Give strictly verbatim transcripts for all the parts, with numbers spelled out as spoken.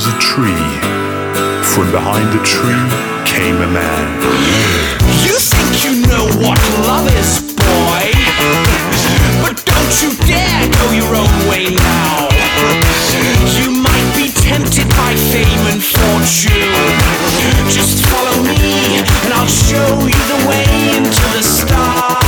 was a tree. From behind the tree came a man. You think you know what love is, boy, but don't you dare go your own way now. You might be tempted by fame and fortune. Just follow me and I'll show you the way into the stars.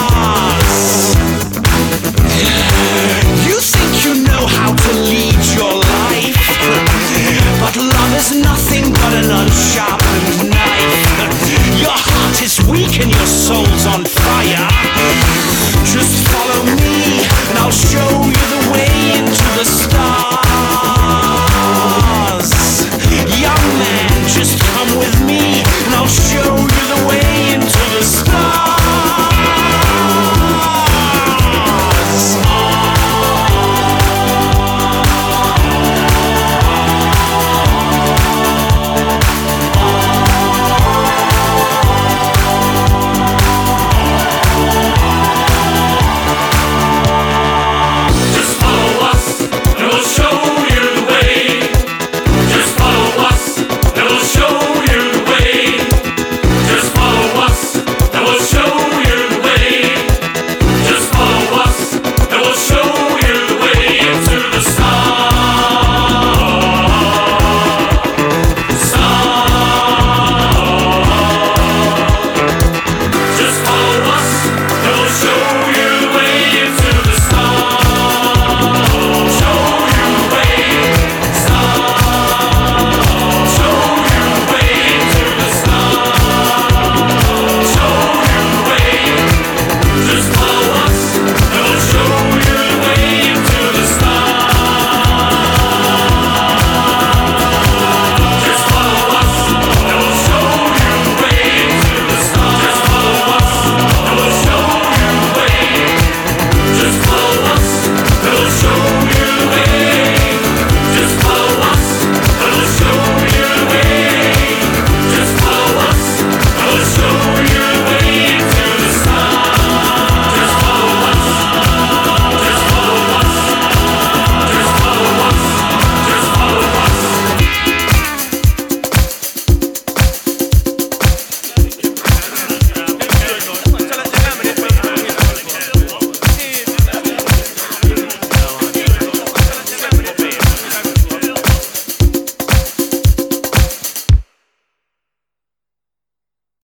You think you know how to lead your life, but love is nothing but an unsharpened knife. Your heart is weak and your soul's on fire. Just follow me and I'll show you the way into the stars.